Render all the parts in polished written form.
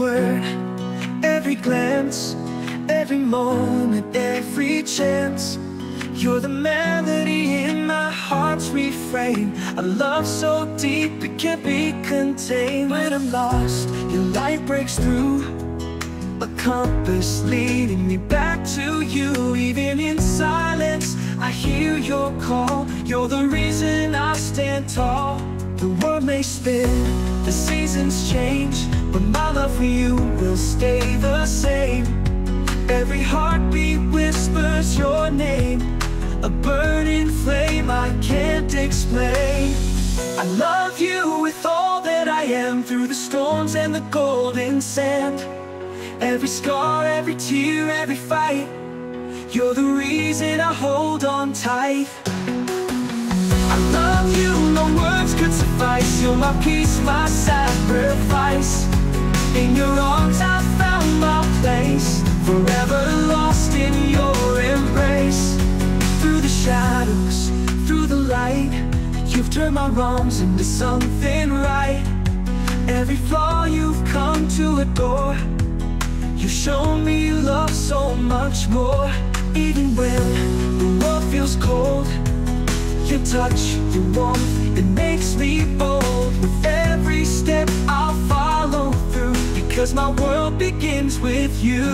word, every glance, every moment, every chance. You're the melody in my heart's refrain, a love so deep it can't be contained. When I'm lost, your light breaks through, a compass leading me back to you. Even in silence, I hear your call. You're the reason I stand tall. The world may spin, the seasons change, but my love for you will stay the same. Every heartbeat whispers your name, a burning flame I can't explain. I love you with all that I am, through the storms and the golden sand. Every scar, every tear, every fight, you're the reason I hold on tight. I love you, no words could suffice. You're my peace, my sacrifice. In your arms I found my place, forever lost in your embrace. Through the shadows, through the light, you've turned my wrongs into something right. Every flaw you've come to adore, you've shown me love so much more. Even when the world feels cold, your touch, your warmth, it makes me bold. With every step I'll follow through, because my world begins with you.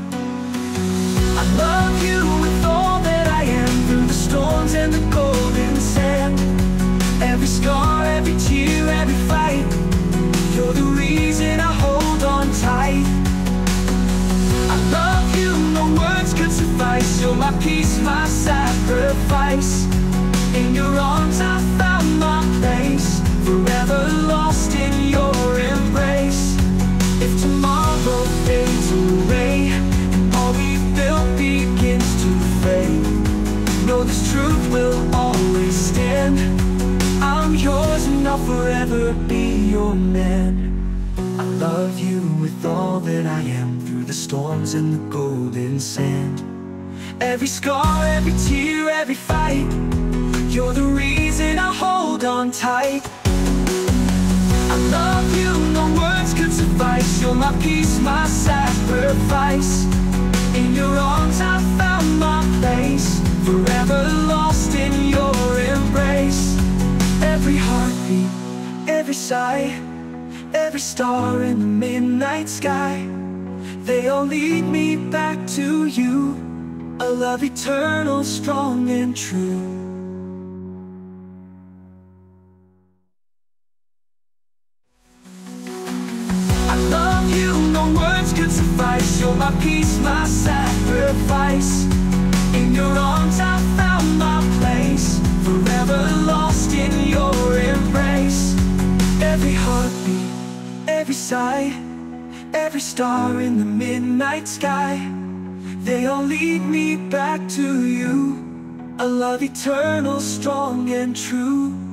I love you with all that I am, through the storms and the golden sand. Every scar, every tear, every fight, you're the reason I hold on tight. I love you, no words could suffice. You're my peace, my sacrifice. In your arms I found my place, forever lost in your embrace. If tomorrow fades away and all we built begins to fade, know this truth will always stand. I'm yours and I'll forever be your man. I love you with all that I am, through the storms and the golden sand. Every scar, every tear, every fight, you're the reason I hold on tight. I love you, no words could suffice. You're my peace, my sacrifice. In your arms I found my place, forever lost in your embrace. Every heartbeat, every sigh, every star in the midnight sky, they all lead me back to you, a love eternal, strong and true. I love you, no words could suffice. You're my peace, my sacrifice. In your arms I found my place, forever lost in your embrace. Every heartbeat, every sigh, every star in the midnight sky, they all lead me back to you, a love eternal, strong and true.